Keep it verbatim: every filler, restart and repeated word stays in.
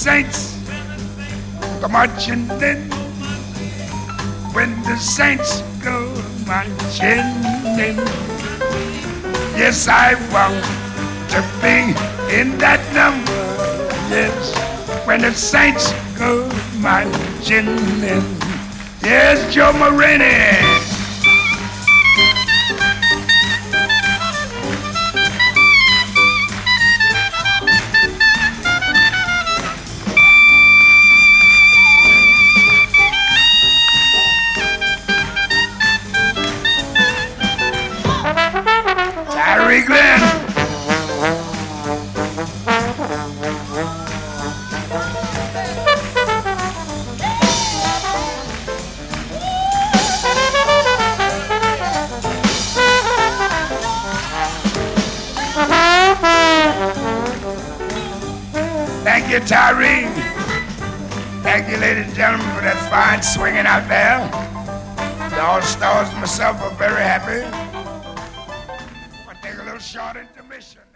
saints go marching in, when the saints go marching in, yes, I want to be in that number, yes, when the saints go marching in. Yes, Joe Marini. Tyree Glenn. Thank you, Tyree. Thank you, ladies and gentlemen, for that fine swinging out there. The All-Stars and myself are very happy. I'll take a little short intermission.